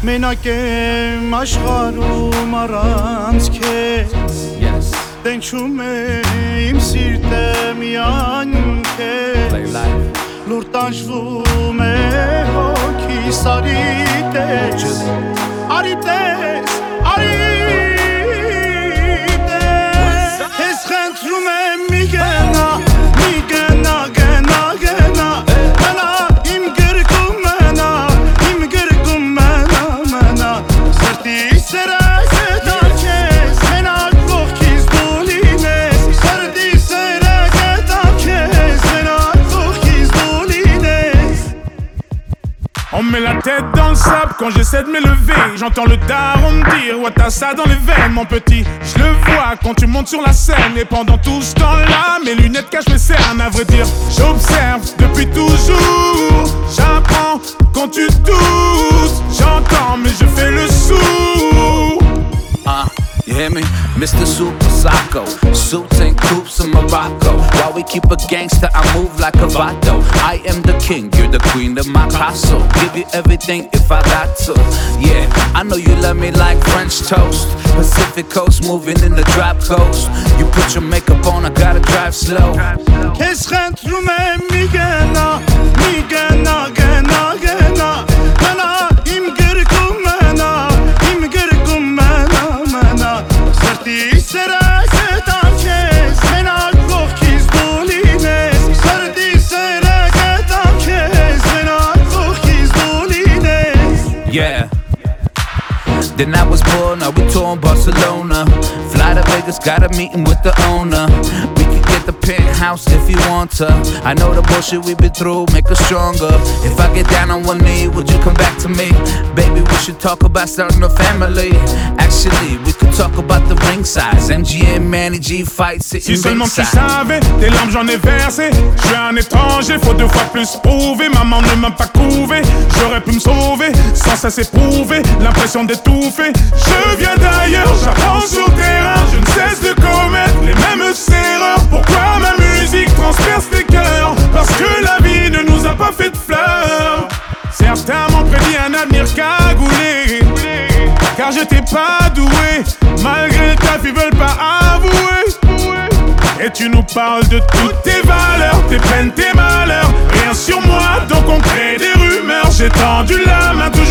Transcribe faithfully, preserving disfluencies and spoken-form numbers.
Մենակ եմ աշխարհում առանց քեզ Տենչում է իմ սիրտը միայն քեզ Լուր տանջվում է հոգիս արի տես Արի տես, արի տես Ես խնդրում եմ մի գնա, մի գնա, գնա, գնա Մնա իմ գրկում մնա, իմ գրկում մնա, մնա Սրտի սերը գտա քեզ, մենակ կողքից դու լինես Սրտի սերը գտա քեզ, մենակ կողքից դու լինես On met la tête dans le sable quand j'essaie de m'élever. J'entends le daron me dire ouais t'as ça dans les veines mon petit. Je le vois quand tu montes sur la scène. Et pendant tout ce temps-là mes lunettes cachent mes cernes. À vrai dire j'observe depuis toujours. J'apprends quand tu doutes. J'entends mais je fais le sourd. Ah, you hear me? Mister Super Psycho. Suits and coops in Morocco. While we keep a gangster, I move like a vato. I am the king, you're the queen of my castle. Give you everything if I got to. Yeah, I know you love me like French toast. Pacific coast, moving in the drop coast. You put your makeup on, I gotta drive slow. Քեզ խնդրում եմ մի գնա, մի գնա, գնա, գնա Մնա իմ գրկում մնա, իմ գրկում մնա, մնա Սրտի սերը գտա քեզ, մենակ կողքից դու լինես Սրտի սերը գտա քեզ, մենակ կողքից դու լինես Yeah. Then I was born, now we touring Barcelona. Fly to Vegas, got a meeting with the owner. We can get the penthouse if you want to. I know the bullshit we've been through, make us stronger. If I get down on one knee, would you come back to me? Baby, we should talk about starting a family. Actually, we could talk about the ring size. M G M, Manny G, fight, sitting Si seulement tu ringside. savais, tes larmes j'en ai versé. Je suis un étranger, faut deux fois plus prouver. Maman ne m'a pas couvé, j'aurais pu me sauver sans cesse éprouver l'impression d'étouffer. Je viens d'ailleurs, j'apprends sur le terrain. Je ne cesse de commettre les mêmes erreurs. Pourquoi ma musique transperce les cœurs? Parce que la vie ne nous a pas fait de fleurs. Certains m'ont prédit un avenir cagoulé, car j'étais pas doué. Malgré ta vie, ils veulent pas avouer. Et tu nous parles de toutes tes valeurs, tes peines, tes malheurs. Rien sur moi, donc on crée des rumeurs. J'ai tendu la main.